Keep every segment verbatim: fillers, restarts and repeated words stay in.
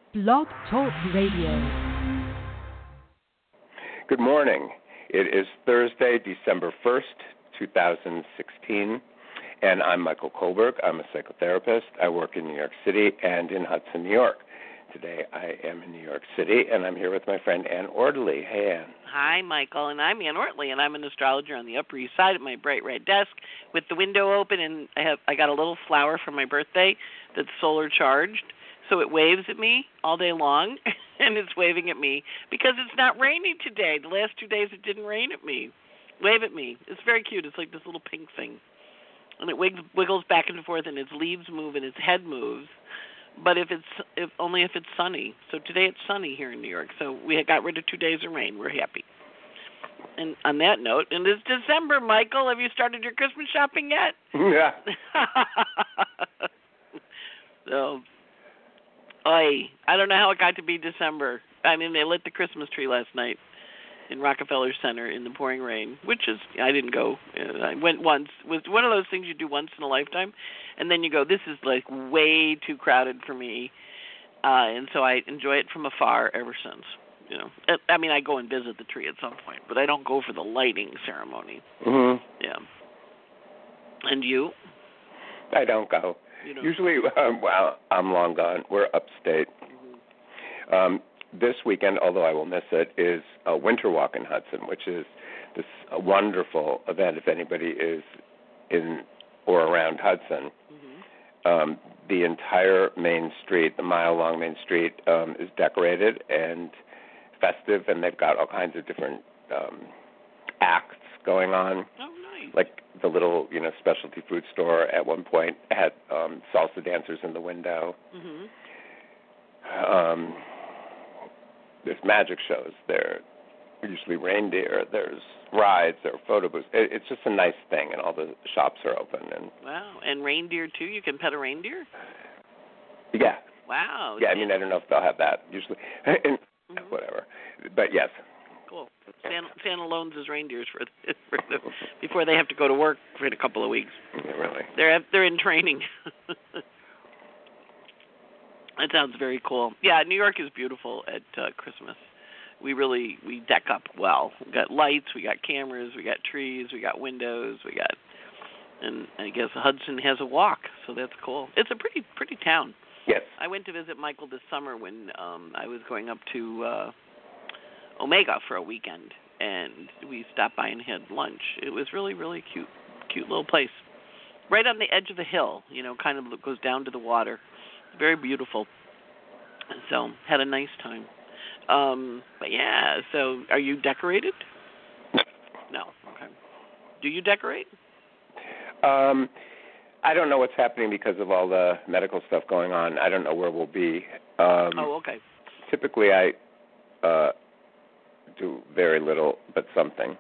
Blog Talk Radio. Good morning. It is Thursday, December first, twenty sixteen, and I'm Michael Kohlberg. I'm a psychotherapist. I work in New York City and in Hudson, New York. Today I am in New York City, and I'm here with my friend Ann Ortley. Hey, Ann. Hi, Michael, and I'm Ann Ortley, and I'm an astrologer on the Upper East Side at my bright red desk with the window open, and I have I got a little flower for my birthday that's solar charged, so it waves at me all day long, and it's waving at me because it's not raining today. The last two days it didn't rain at me. Wave at me. It's very cute. It's like this little pink thing, and it wiggles back and forth, and its leaves move, and its head moves. But if it's if only if it's sunny. So today it's sunny here in New York. So we got rid of two days of rain. We're happy. And on that note, and it's December, Michael. Have you started your Christmas shopping yet? Yeah. so, I I don't know how it got to be December. I mean, they lit the Christmas tree last night in Rockefeller Center in the pouring rain, which is, I didn't go. I went once. It was one of those things you do once in a lifetime, and then you go, this is like way too crowded for me, uh, and so I enjoy it from afar ever since. You know, I mean, I go and visit the tree at some point, but I don't go for the lighting ceremony. Mm-hmm. Yeah. And you? I don't go. You don't. Usually, um, well, I'm long gone. We're upstate. Mm-hmm. Um, This weekend, although I will miss it, is a winter walk in Hudson, which is this a wonderful event if anybody is in or around Hudson. Mm-hmm. Um, the entire main street, the mile-long main street, um, is decorated and festive, and they've got all kinds of different um, acts going on. Oh, nice. Like the little, you know, specialty food store at one point had um, salsa dancers in the window. Mm-hmm. Um There's magic shows. There are usually reindeer. There's rides. There are photo booths. It, it's just a nice thing, and all the shops are open. And wow, and reindeer too. You can pet a reindeer. Yeah. Wow. Yeah, I mean, I don't know if they'll have that usually. and, mm-hmm. Whatever, but yes. Cool. Santa, Santa loans his reindeers for, the, for the, before they have to go to work for a couple of weeks. Yeah, really. They're they're in training. That sounds very cool. Yeah, New York is beautiful at uh, Christmas. We really, we deck up well. We got lights, we got cameras, we got trees, we got windows, we got, and I guess Hudson has a walk, so that's cool. It's a pretty, pretty town. Yes. I went to visit Michael this summer when um, I was going up to uh, Omega for a weekend, and we stopped by and had lunch. It was really, really cute, cute little place. Right on the edge of the hill, you know, kind of goes down to the water. Very beautiful. So, had a nice time. Um, but yeah, so are you decorated? No. Okay. Do you decorate? Um, I don't know what's happening because of all the medical stuff going on. I don't know where we'll be. Um, oh, okay. Typically, I uh, do very little, but something.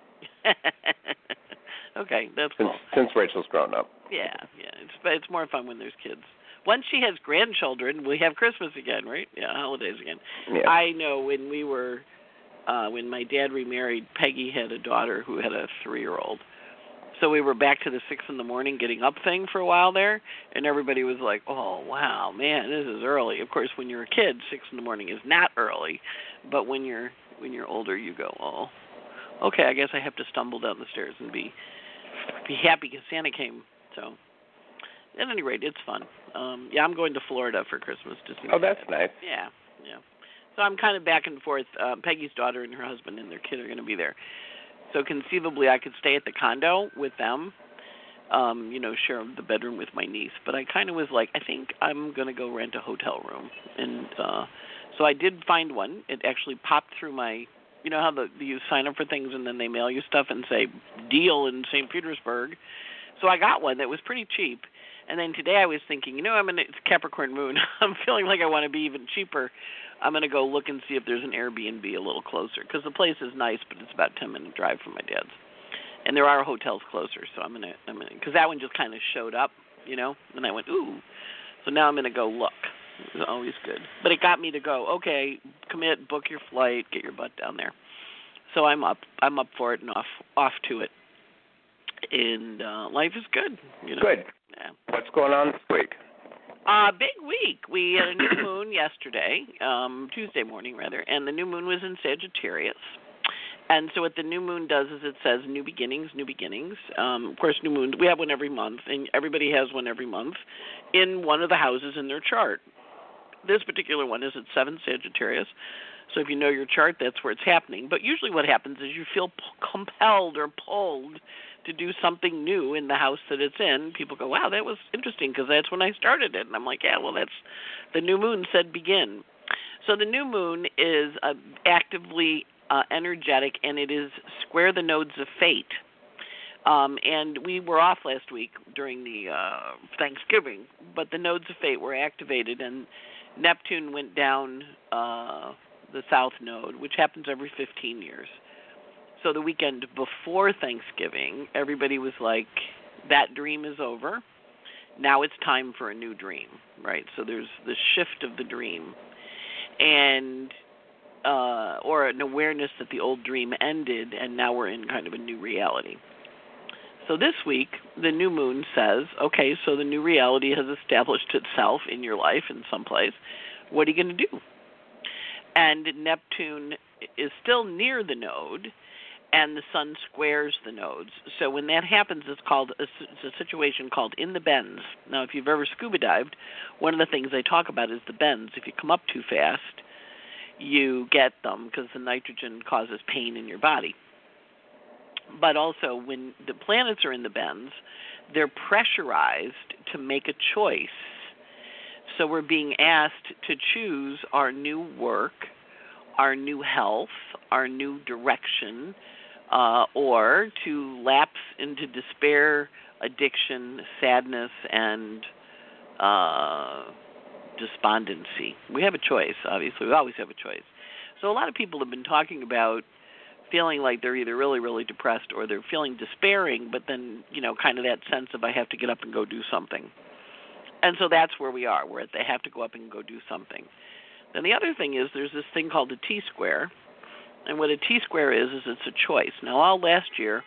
Okay, that's since, cool. Since Rachel's grown up. Yeah, yeah. It's it's more fun when there's kids. Once she has grandchildren, we have Christmas again, right? Yeah, holidays again. Yeah. I know when we were, uh, when my dad remarried, Peggy had a daughter who had a three-year-old. So we were back to the six in the morning getting up thing for a while there, and everybody was like, oh, wow, man, this is early. Of course, when you're a kid, six in the morning is not early. But when you're when you're older, you go, oh, okay, I guess I have to stumble down the stairs and be be happy because Santa came. So at any rate, it's fun. Um, yeah, I'm going to Florida for Christmas. To see oh, that's Dad. nice. Yeah, yeah. So I'm kind of back and forth. Uh, Peggy's daughter and her husband and their kid are going to be there. So conceivably, I could stay at the condo with them, um, you know, share the bedroom with my niece. But I kind of was like, I think I'm going to go rent a hotel room. And uh, so I did find one. It actually popped through my, you know how the, you sign up for things and then they mail you stuff and say, deal in Saint Petersburg. So I got one that was pretty cheap. And then today I was thinking, you know, I'm in it's Capricorn moon. I'm feeling like I want to be even cheaper. I'm going to go look and see if there's an Airbnb a little closer because the place is nice, but it's about a ten minute drive from my dad's. And there are hotels closer, so I'm going to, I'm going to, because that one just kind of showed up, you know, and I went, ooh. So now I'm going to go look. It's always good. But it got me to go, okay, commit, book your flight, get your butt down there. So I'm up. I'm up for it and off off to it. And uh, life is good. You know? Good. Yeah. What's going on this week? Uh, big week. We had a new moon yesterday, um, Tuesday morning rather, and the new moon was in Sagittarius. And so what the new moon does is it says new beginnings, new beginnings. Um, of course, new moon, we have one every month, and everybody has one every month in one of the houses in their chart. This particular one is at seven Sagittarius. So if you know your chart, that's where it's happening. But usually what happens is you feel p- compelled or pulled to do something new in the house that it's in. People go, wow, that was interesting because that's when I started it. And I'm like, yeah, well, that's the new moon said begin. So the new moon is uh, actively uh, energetic, and it is square the nodes of fate. Um, and we were off last week during the uh, Thanksgiving, but the nodes of fate were activated, and Neptune went down uh, the south node, which happens every fifteen years. So the weekend before Thanksgiving, everybody was like, that dream is over. Now it's time for a new dream, right? So there's the shift of the dream, and uh, or an awareness that the old dream ended, and now we're in kind of a new reality. So this week, the new moon says, okay, so the new reality has established itself in your life in some place. What are you going to do? And Neptune is still near the node, and the sun squares the nodes. So when that happens, it's called a, it's a situation called in the bends. Now, if you've ever scuba dived, one of the things they talk about is the bends. If you come up too fast, you get them because the nitrogen causes pain in your body. But also, when the planets are in the bends, they're pressurized to make a choice. So we're being asked to choose our new work, our new health, our new direction, uh, or to lapse into despair, addiction, sadness, and uh, despondency. We have a choice, obviously. We always have a choice. So a lot of people have been talking about feeling like they're either really, really depressed or they're feeling despairing, but then, you know, kind of that sense of I have to get up and go do something. And so that's where we are. We're at they have to go up and go do something. Then the other thing is there's this thing called a T-square. And what a T-square is, is it's a choice. Now, all last year,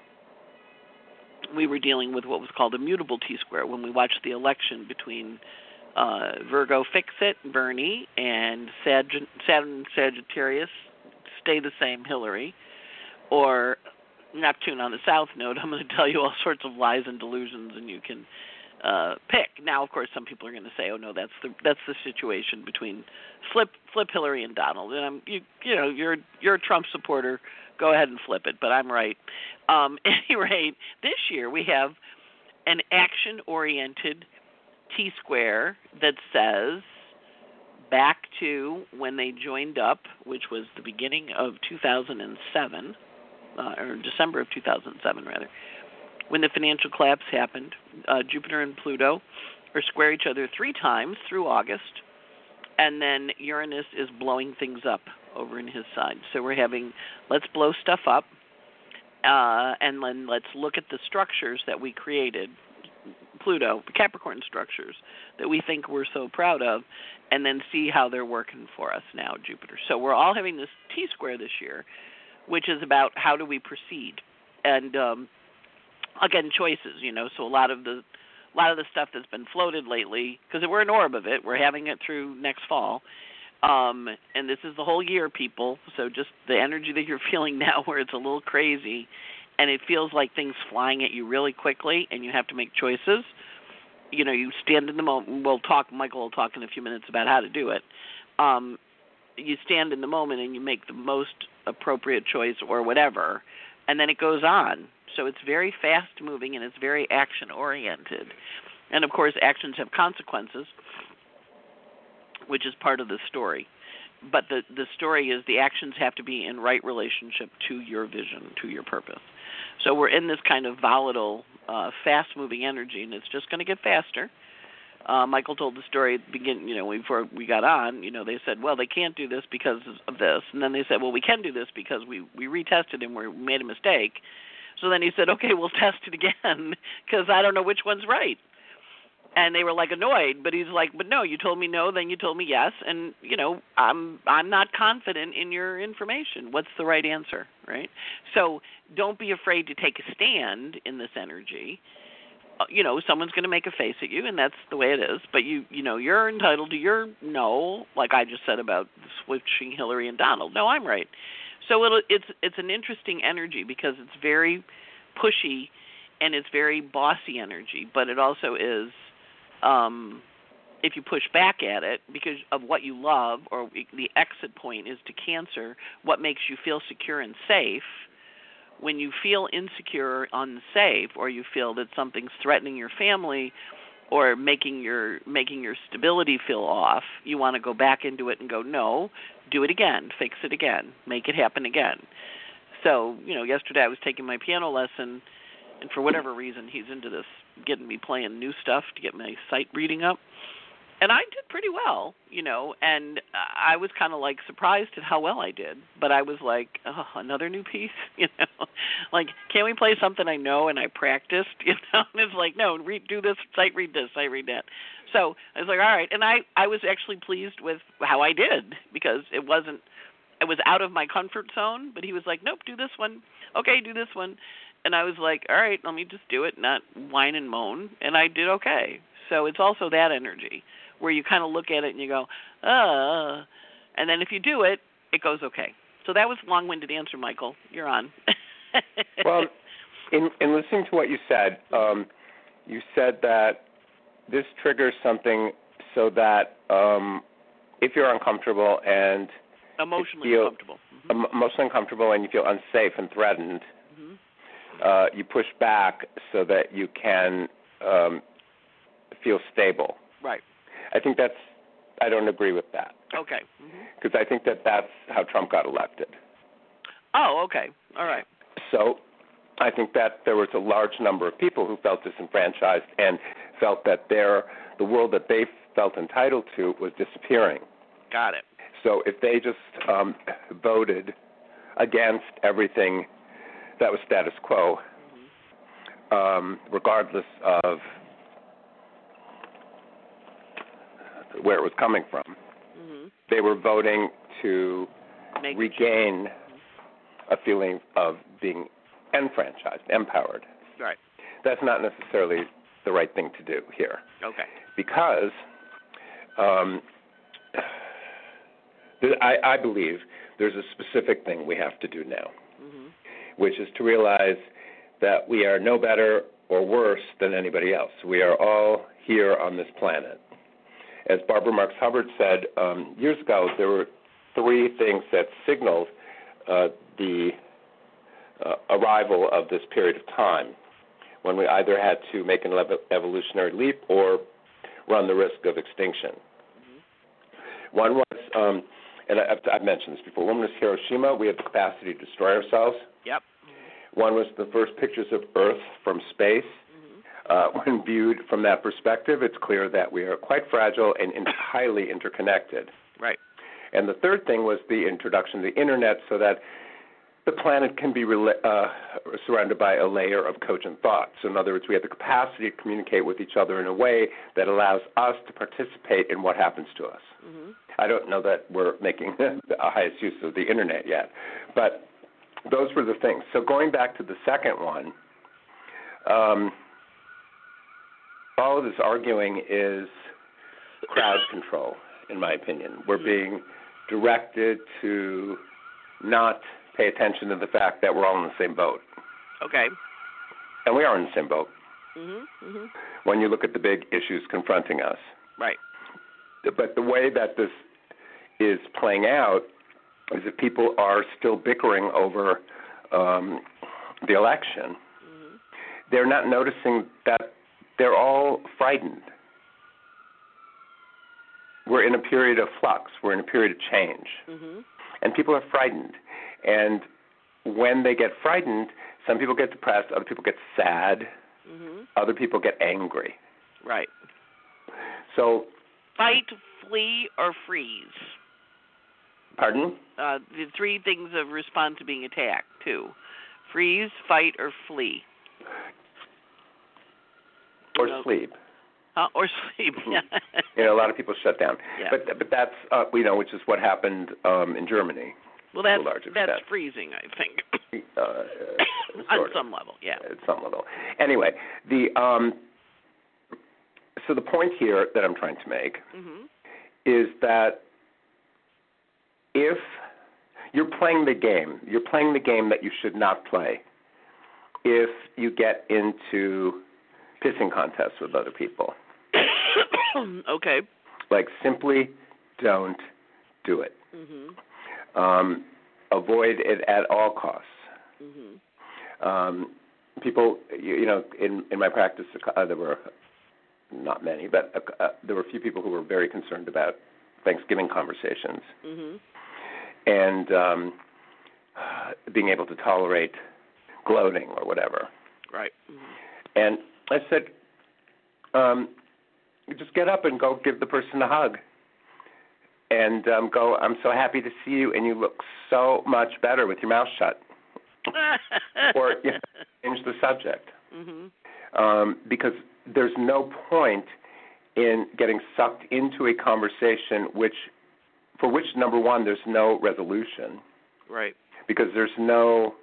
we were dealing with what was called a mutable T-square when we watched the election between uh, Virgo Fix-It, Bernie, and Sag- Saturn Sagittarius, Stay the Same, Hillary, or Neptune on the south node. I'm going to tell you all sorts of lies and delusions, and you can uh, pick. Now, of course, some people are going to say, "Oh no, that's the that's the situation between flip flip Hillary and Donald." And I'm you you know you're you're a Trump supporter. Go ahead and flip it, but I'm right. Um, at any rate, this year we have an action-oriented T-square that says, back to when they joined up, which was the beginning of two thousand seven, uh, or December of two thousand seven, rather, when the financial collapse happened. uh, Jupiter and Pluto are square each other three times through August, and then Uranus is blowing things up over in his side. So we're having, let's blow stuff up, uh, and then let's look at the structures that we created, Pluto, Capricorn structures that we think we're so proud of, and then see how they're working for us now, Jupiter. So we're all having this T-square this year, which is about how do we proceed. And, um, again, choices, you know, so a lot of the a lot of the stuff that's been floated lately, because we're an orb of it, we're having it through next fall, um, and this is the whole year, people, so just the energy that you're feeling now where it's a little crazy, and it feels like things flying at you really quickly, and you have to make choices. You know, you stand in the moment. We'll talk, Michael will talk in a few minutes about how to do it. Um, you stand in the moment and you make the most appropriate choice or whatever, and then it goes on. So it's very fast-moving and it's very action-oriented. And, of course, actions have consequences, which is part of the story. But the, the story is the actions have to be in right relationship to your vision, to your purpose. So we're in this kind of volatile, uh, fast-moving energy, and it's just going to get faster. Uh, Michael told the story at the beginning, you know, before we got on, you know, they said, well, they can't do this because of this. And then they said, well, we can do this because we, we retested and we made a mistake. So then he said, okay, we'll test it again because I don't know which one's right. And they were like annoyed, but he's like, but no, you told me no, then you told me yes, and you know, I'm I'm not confident in your information. What's the right answer, right? So don't be afraid to take a stand in this energy you know, someone's going to make a face at you, and that's the way it is. But you, you know, you're entitled to your no, like I just said about switching Hillary and Donald. No, I'm right. So it'll, it's it's an interesting energy because it's very pushy, and it's very bossy energy. But it also is, um, if you push back at it because of what you love, or the exit point is to Cancer, what makes you feel secure and safe. When you feel insecure, unsafe, or you feel that something's threatening your family or making your making your stability feel off, you want to go back into it and go, no, do it again, fix it again, make it happen again. So, you know, yesterday I was taking my piano lesson, and for whatever reason he's into this, getting me playing new stuff to get my sight reading up. And I did pretty well, you know, and I was kind of like surprised at how well I did. But I was like, oh, another new piece, you know, like, can't we play something I know and I practiced, you know? And it's like, no, read, do this, sight read this, sight read that. So I was like, all right. And I, I was actually pleased with how I did because it wasn't, it was out of my comfort zone. But he was like, nope, do this one. Okay, do this one. And I was like, all right, let me just do it, not whine and moan. And I did okay. So it's also that energy, where you kind of look at it and you go, uh, and then if you do it, it goes okay. So that was a long-winded answer, Michael. You're on. Well, in, in listening to what you said, um, you said that this triggers something so that um, if you're uncomfortable and emotionally feel, uncomfortable, mm-hmm. emotionally uncomfortable and you feel unsafe and threatened, mm-hmm. uh, you push back so that you can um, feel stable. Right. I think that's, I don't agree with that. Okay. Because mm-hmm. I think that that's how Trump got elected. Oh, okay. All right. So I think that there was a large number of people who felt disenfranchised and felt that their, the world that they felt entitled to was disappearing. Got it. So if they just um, voted against everything that was status quo, mm-hmm. um, regardless of where it was coming from, mm-hmm. they were voting to Make regain a feeling of being enfranchised, empowered. Right. That's not necessarily the right thing to do here. Okay. Because um, I, I believe there's a specific thing we have to do now, mm-hmm. which is to realize that we are no better or worse than anybody else. We are all here on this planet. As Barbara Marx Hubbard said um, years ago, there were three things that signaled uh, the uh, arrival of this period of time, when we either had to make an ev- evolutionary leap or run the risk of extinction. Mm-hmm. One was, um, and I, I've, I've mentioned this before, one was Hiroshima. We had the capacity to destroy ourselves. Yep. Mm-hmm. One was the first pictures of Earth from space. Uh, when viewed from that perspective, it's clear that we are quite fragile and in- highly interconnected. Right. And the third thing was the introduction of the Internet, so that the planet can be rela- uh, surrounded by a layer of cogent thought. So in other words, we have the capacity to communicate with each other in a way that allows us to participate in what happens to us. Mm-hmm. I don't know that we're making the highest use of the Internet yet, but those were the things. So going back to the second one, um, all of this arguing is crowd control, in my opinion. We're being directed to not pay attention to the fact that we're all in the same boat. Okay. And we are in the same boat. Mm-hmm, mm-hmm. When you look at the big issues confronting us. Right. But the way that this is playing out is that people are still bickering over um, the election. Mm-hmm. They're not noticing that they're all frightened. We're in a period of flux. We're in a period of change. Mm-hmm. And people are frightened. And when they get frightened, some people get depressed, other people get sad, mm-hmm. other people get angry. Right. So, fight, flee, or freeze. Pardon? Uh, the three things of respond to being attacked, too. Freeze, fight, or flee. Or you know, sleep. Uh, or sleep, yeah. You know, a lot of people shut down. Yeah. But but that's, uh, you know, which is what happened um, in Germany. Well, that's, to a large that's extent. freezing, I think. Uh, On sort of. some level, yeah. At some level. Anyway, the um, so the point here that I'm trying to make Mhm. is that if you're playing the game, you're playing the game that you should not play if you get into pissing contests with other people. Okay. Like, simply don't do it. Mhm. Um, avoid it at all costs. Mhm. Um, people, you, you know, in, in my practice, uh, there were not many, but uh, uh, there were a few people who were very concerned about Thanksgiving conversations Mhm. and um, being able to tolerate gloating or whatever. Right. Mhm. And I said, um, just get up and go give the person a hug. And um, go, I'm so happy to see you, and you look so much better with your mouth shut. Or you know, change the subject. Mhm. Um, because there's no point in getting sucked into a conversation which, for which, number one, there's no resolution. Right. Because there's no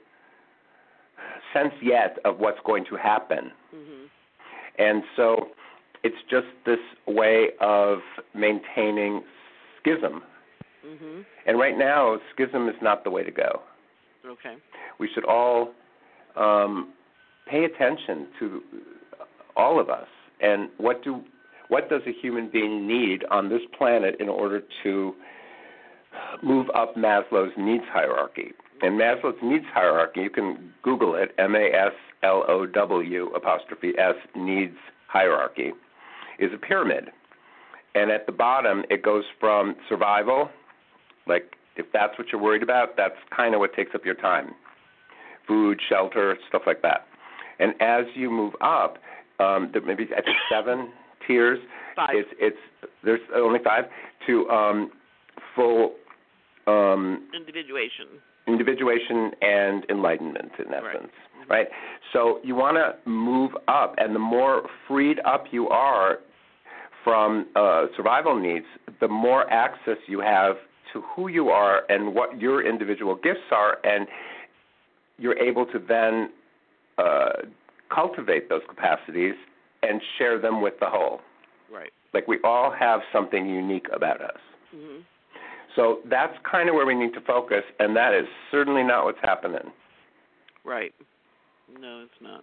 sense yet of what's going to happen. Mhm. And so it's just this way of maintaining schism. Mhm. And right now, schism is not the way to go. Okay. We should all um, pay attention to all of us and what do what does a human being need on this planet in order to move up Maslow's needs hierarchy. And Maslow's needs hierarchy, you can Google it, M A S L O W apostrophe S, needs hierarchy, is a pyramid. And at the bottom, it goes from survival, like if that's what you're worried about, that's kind of what takes up your time. Food, shelter, stuff like that. And as you move up, um, there may be I think seven tiers. Five. It's it's there's only five to um, full um, Individuation. individuation and enlightenment, in essence, Right. right? So you want to move up, and the more freed up you are from uh, survival needs, the more access you have to who you are and what your individual gifts are, and you're able to then uh, cultivate those capacities and share them with the whole. Right. Like we all have something unique about us. Mhm. So that's kind of where we need to focus, and that is certainly not what's happening. Right. No, it's not.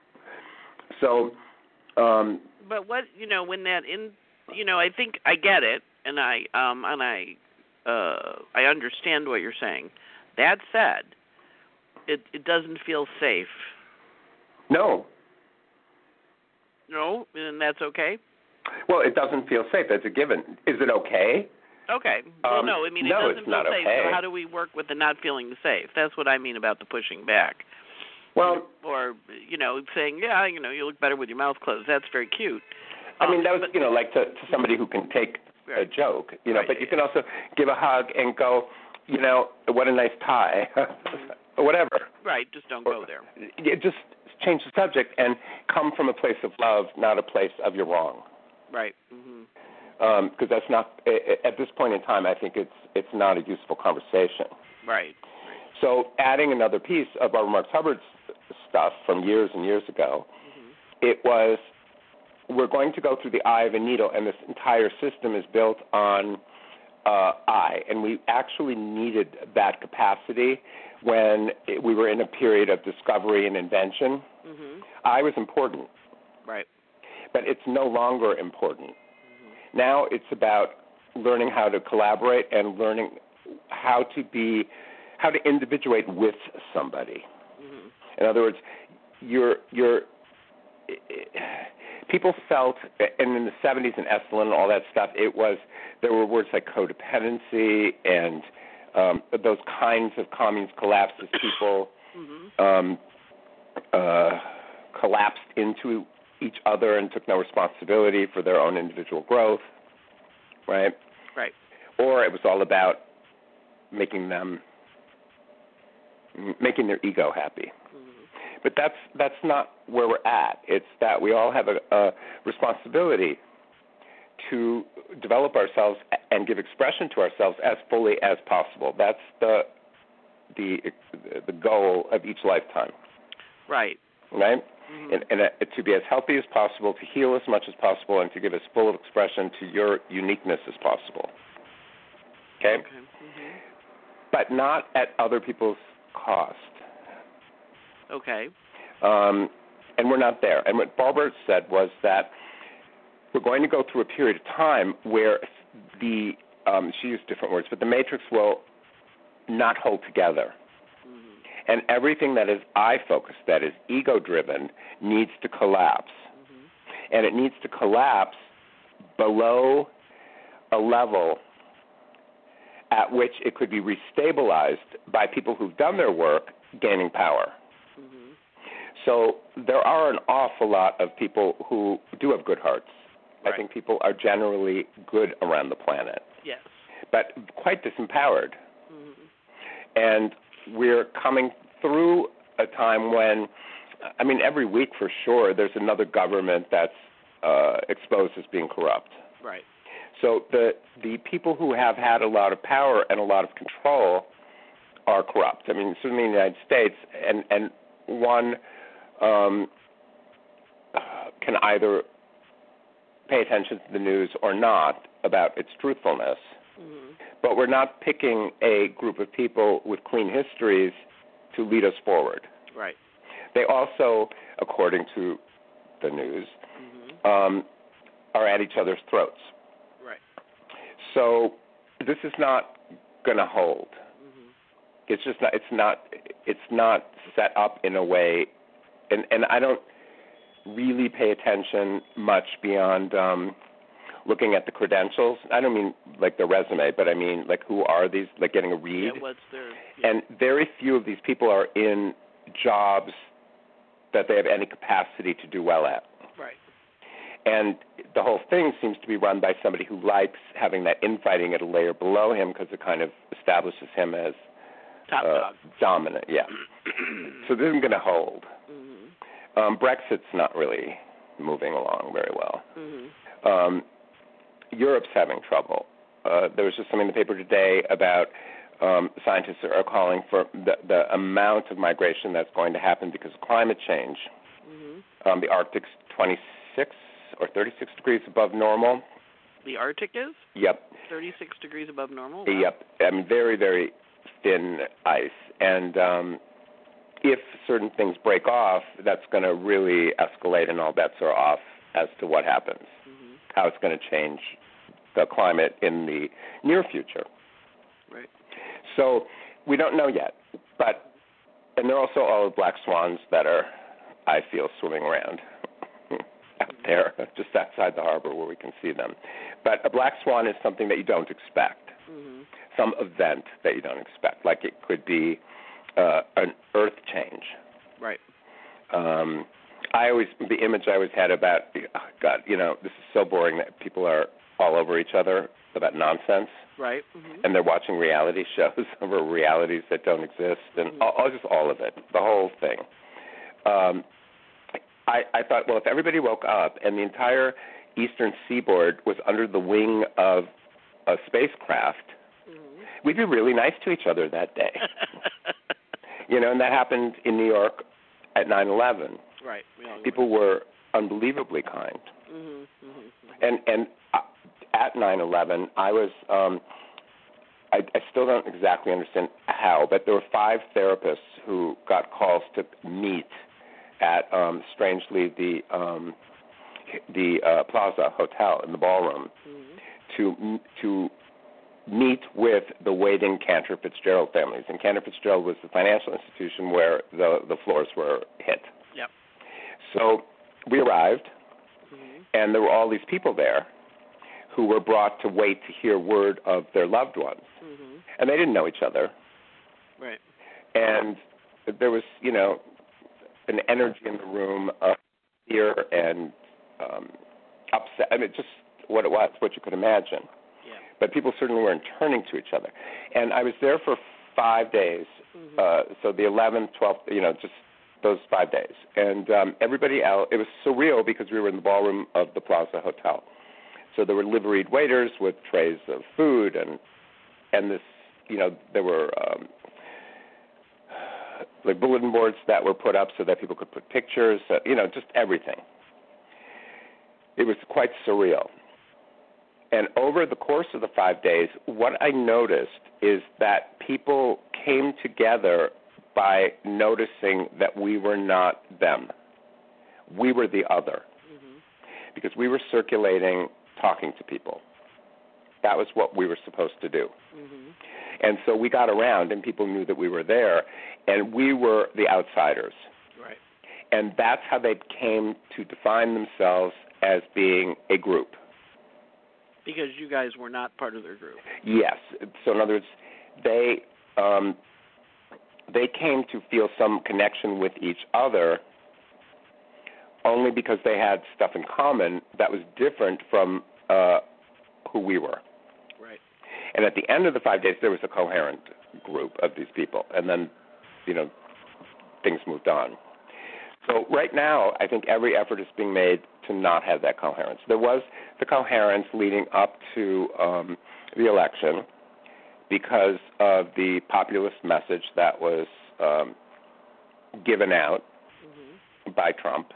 So, um, But what you know when that in you know I think I get it and I um and I uh I understand what you're saying. That said, it it doesn't feel safe. no. No, and that's okay. Well, it doesn't feel safe. That's a given. Is it okay? Okay. Well, Um, no, I mean it no, doesn't it's feel not safe. okay. So how do we work with the not feeling safe? That's what I mean about the pushing back. Well, Or you know, saying, yeah, you know, you look better with your mouth closed. That's very cute. I mean, Um, that was, but- you know, like to, to somebody who can take a Right. joke, you know, Right, but yeah, you can also give a hug and go, you know, what a nice tie, or whatever. Right. Just don't Or- go there. You just change the subject and come from a place of love, not a place of you're wrong. Right. Mhm. Because um, that's not, at this point in time, I think it's it's not a useful conversation. Right. So adding another piece of Barbara Marx Hubbard's stuff from years and years ago, Mhm. it was, we're going to go through the eye of a needle, and this entire system is built on uh, eye. And we actually needed that capacity when it, we were in a period of discovery and invention. Mhm. Eye was important, Right. but it's no longer important. Mm-hmm. Now it's about learning how to collaborate and learning how to be, how to individuate with somebody. Mhm. In other words, you're, you're, people felt, and in the seventies and Esalen and all that stuff, it was, there were words like codependency and um, those kinds of communes collapsed as people Mhm. um, uh, collapsed into each other and took no responsibility for their own individual growth, right? Right. Or it was all about making them, making their ego happy. Mhm. But that's that's not where we're at. It's that we all have a, a responsibility to develop ourselves and give expression to ourselves as fully as possible. That's the the the goal of each lifetime. Right. Right? Mm-hmm. And, and uh, to be as healthy as possible, to heal as much as possible, and to give as full of expression to your uniqueness as possible. Okay? Okay. Mm-hmm. But not at other people's cost. Okay. Um, and we're not there. And what Barbara said was that we're going to go through a period of time where the, um, she used different words, but the matrix will not hold together. Mm-hmm. And everything that is I-focused, that is ego-driven, needs to collapse. Mm-hmm. And it needs to collapse below a level at which it could be restabilized by people who've done their work gaining power. Mm-hmm. So there are an awful lot of people who do have good hearts. Right. I think people are generally good around the planet. Yes. But quite disempowered. Mm-hmm. And we're coming through a time when, I mean, every week for sure, there's another government that's uh, exposed as being corrupt. Right. So the the people who have had a lot of power and a lot of control are corrupt. I mean, certainly in the United States, and, and one um, can either pay attention to the news or not about its truthfulness. Mm-hmm. But we're not picking a group of people with clean histories to lead us forward. Right. They also, according to the news, mm-hmm. um, are at each other's throats. Right. So this is not going to hold. Mm-hmm. It's just not. It's not. It's not set up in a way, and and I don't really pay attention much beyond um, looking at the credentials. I don't mean like the resume, but I mean like who are these? Like getting a read. Yeah, what's their? Yeah. And very few of these people are in jobs that they have any capacity to do well at. Right. And the whole thing seems to be run by somebody who likes having that infighting at a layer below him because it kind of establishes him as top uh, dog. Dominant. Yeah. So this isn't going to hold. Mm-hmm. Um, Brexit's not really moving along very well. Mm-hmm. Um, Europe's having trouble. Uh, there was just something in the paper today about um, scientists are calling for the, the amount of migration that's going to happen because of climate change. Mm-hmm. Um, the Arctic's twenty-six or thirty-six degrees above normal. The Arctic is? Yep. thirty-six degrees above normal? Wow. Yep. I mean, very, very thin ice. And um, if certain things break off, that's going to really escalate and all bets are off as to what happens, mm-hmm. how it's going to change the climate in the near future. Right. So we don't know yet. But, and there are also all the black swans that are, I feel, swimming around out there, just outside the harbor where we can see them. But a black swan is something that you don't expect, mm-hmm. some event that you don't expect, like it could be uh, an earth change. Right. Um, I always, the image I always had about, oh God, you know, this is so boring that people are all over each other about nonsense. Right. Mm-hmm. And they're watching reality shows over realities that don't exist, and mm-hmm. all, just all of it, the whole thing. Um, I, I thought, well, if everybody woke up and the entire eastern seaboard was under the wing of a spacecraft, mm-hmm. we'd be really nice to each other that day. You know, and that happened in New York at nine eleven. Right. People were unbelievably kind. Mm-hmm. Mm-hmm. And and at nine eleven, I was, um, I, I still don't exactly understand how, but there were five therapists who got calls to meet at, um, strangely, the um, the uh, Plaza Hotel in the ballroom mm-hmm. to to meet with the waiting Cantor Fitzgerald families. And Cantor Fitzgerald was the financial institution where the, the floors were hit. Yep. So we arrived, mm-hmm. and there were all these people there who were brought to wait to hear word of their loved ones. Mm-hmm. And they didn't know each other. Right. And there was, you know, an energy in the room of fear and um, upset. I mean, just what it was, what you could imagine. Yeah. But people certainly weren't turning to each other. And I was there for five days. Mm-hmm. Uh, so the eleventh, twelfth, you know, just those five days. And um, everybody else, it was surreal because we were in the ballroom of the Plaza Hotel. So there were liveried waiters with trays of food, and and this, you know, there were um, like bulletin boards that were put up so that people could put pictures, uh, you know, just everything. It was quite surreal. And over the course of the five days, what I noticed is that people came together by noticing that we were not them. We were the other. Mm-hmm. Because we were circulating, talking to people. That was what we were supposed to do. Mm-hmm. And so we got around, and people knew that we were there, and we were the outsiders. Right. And that's how they came to define themselves as being a group. Because you guys were not part of their group. Yes. So in other words, they um, they came to feel some connection with each other only because they had stuff in common that was different from uh, who we were. Right. And at the end of the five days, there was a coherent group of these people, and then, you know, things moved on. So right now, I think every effort is being made to not have that coherence. There was the coherence leading up to um, the election because of the populist message that was um, given out mm-hmm. by Trump.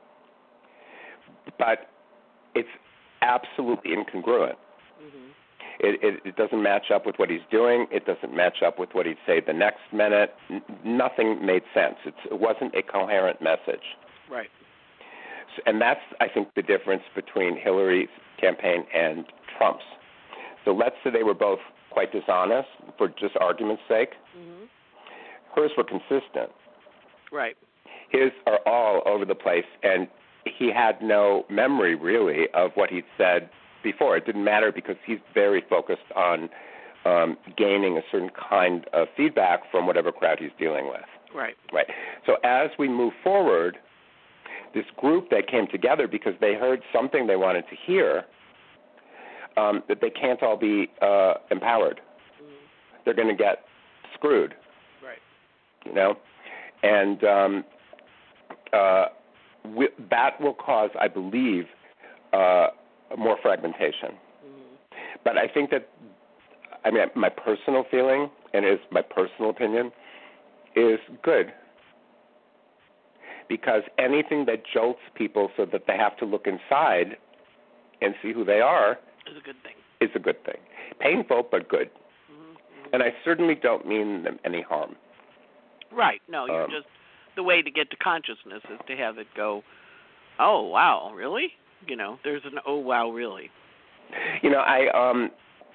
But it's absolutely incongruent. Mm-hmm. It, it, it doesn't match up with what he's doing. It doesn't match up with what he'd say the next minute. N- nothing made sense. It's, it wasn't a coherent message. Right. So, and that's, I think, the difference between Hillary's campaign and Trump's. So let's say they were both quite dishonest for just argument's sake. Mm-hmm. Hers were consistent. Right. His are all over the place, and he had no memory, really, of what he'd said before. It didn't matter because he's very focused on um, gaining a certain kind of feedback from whatever crowd he's dealing with. Right. Right. So as we move forward, this group that came together because they heard something they wanted to hear, um, that they can't all be uh, empowered. Mm-hmm. They're going to get screwed. Right. You know? And um, uh, we, that will cause, I believe, uh, more fragmentation. Mm-hmm. But I think that, I mean, my personal feeling, and it is my personal opinion, is good. Because anything that jolts people so that they have to look inside and see who they are is a good thing. Is a good thing. Painful, but good. Mm-hmm. And I certainly don't mean them any harm. Right. No, you're um, just, the way to get to consciousness is to have it go, oh, wow, really? You know, there's an oh, wow, really. You know, I... um.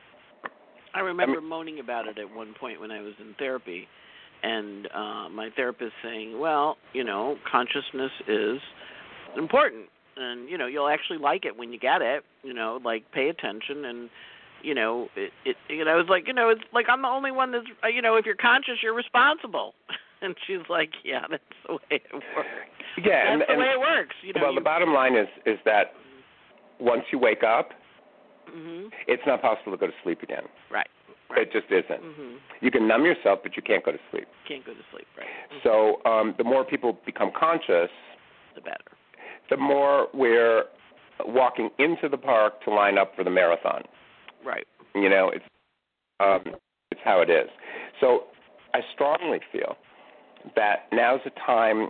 I remember I mean, moaning about it at one point when I was in therapy, and uh, my therapist saying, well, you know, consciousness is important, and, you know, you'll actually like it when you get it, you know, like pay attention, and, you know, it, it you know, I was like, you know, it's like I'm the only one that's, you know, if you're conscious, you're responsible. And she's like, yeah, that's the way it works. Yeah, that's and, the and, way it works. You know, well, you, the bottom line is is that once you wake up, mm-hmm. it's not possible to go to sleep again. Right. right. It just isn't. Mm-hmm. You can numb yourself, but you can't go to sleep. Can't go to sleep, right. Mm-hmm. So um, the more people become conscious, the better. The more we're walking into the park to line up for the marathon. Right. You know, it's um, it's how it is. So I strongly feel that now's a time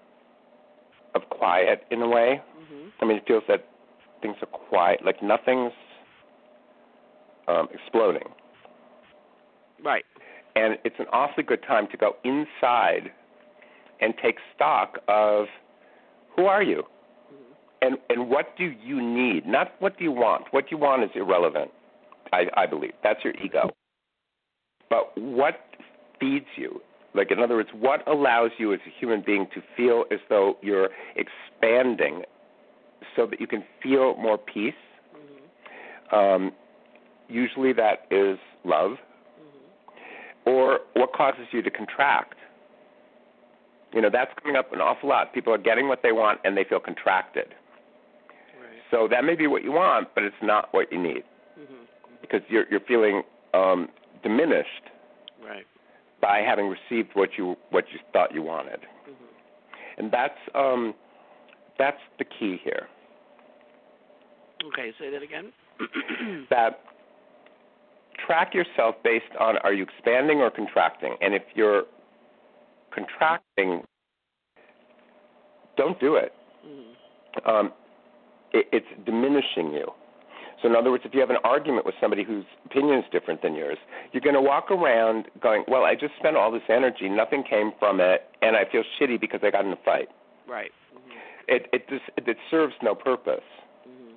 of quiet in a way. Mm-hmm. I mean, it feels that things are quiet, like nothing's um, exploding. Right. And it's an awfully good time to go inside and take stock of who are you, mm-hmm. and and what do you need? Not what do you want. What you want is irrelevant, I, I believe. That's your ego. But what feeds you? Like, in other words, what allows you as a human being to feel as though you're expanding so that you can feel more peace? Mm-hmm. Um, usually that is love. Mm-hmm. Or what causes you to contract? You know, that's coming up an awful lot. People are getting what they want and they feel contracted. Right. So that may be what you want, but it's not what you need. Mm-hmm. Because you're, you're feeling um, diminished. Right. By having received what you what you thought you wanted, mm-hmm. and that's um, that's the key here. Okay, say that again. That track yourself based on, are you expanding or contracting, and if you're contracting, don't do it. Mm-hmm. Um, it. It's diminishing you. So in other words, if you have an argument with somebody whose opinion is different than yours, you're going to walk around going, well, I just spent all this energy, nothing came from it, and I feel shitty because I got in a fight. Right. Mm-hmm. It it just, it serves no purpose. Mm-hmm.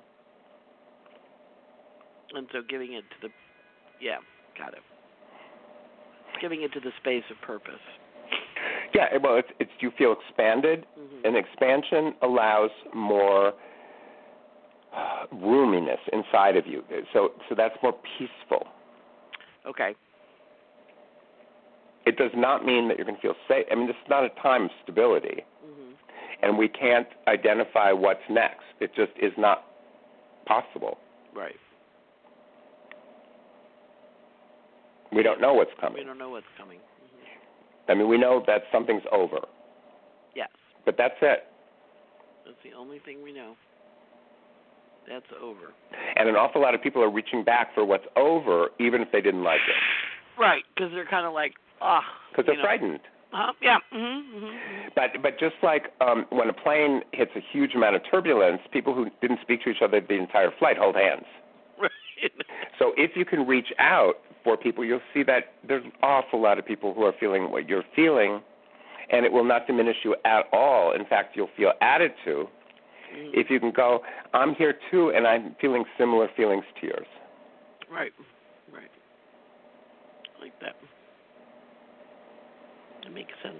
And so giving it to the, yeah, got it. Giving it to the space of purpose. Yeah, well, it's, it's you feel expanded, mm-hmm. and expansion allows more uh, roominess inside of you. So, so that's more peaceful. Okay. It does not mean that you're going to feel safe. I mean, this is not a time of stability, mm-hmm. and we can't identify what's next. It just is not possible. Right. We don't know what's coming. We don't know what's coming. Mm-hmm. I mean, we know that something's over. Yes. But that's it. That's the only thing we know. That's over. And an awful lot of people are reaching back for what's over, even if they didn't like it. Right, because they're kind of like, ah. Because they're know. frightened. Uh-huh. Yeah. Mm-hmm. Mm-hmm. But but just like um, when a plane hits a huge amount of turbulence, people who didn't speak to each other the entire flight hold hands. Right. So if you can reach out for people, you'll see that there's an awful lot of people who are feeling what you're feeling, and it will not diminish you at all. In fact, you'll feel added to mm-hmm. if you can go, I'm here too, and I'm feeling similar feelings to yours. Right. Right. Like that. That makes sense.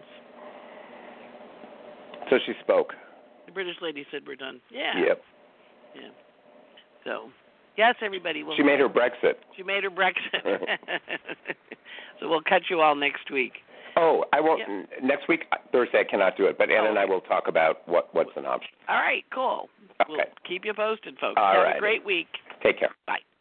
So she spoke. The British lady said we're done. Yeah. Yep. Yeah. So, yes, everybody. Will she made her Brexit. She made her Brexit. So we'll catch you all next week. Oh, I won't. Yep. Next week, Thursday, I cannot do it, but Anna oh, and I will talk about what, what's an option. All right, cool. Okay. We'll keep you posted, folks. All Have right. a great week. Take care. Bye.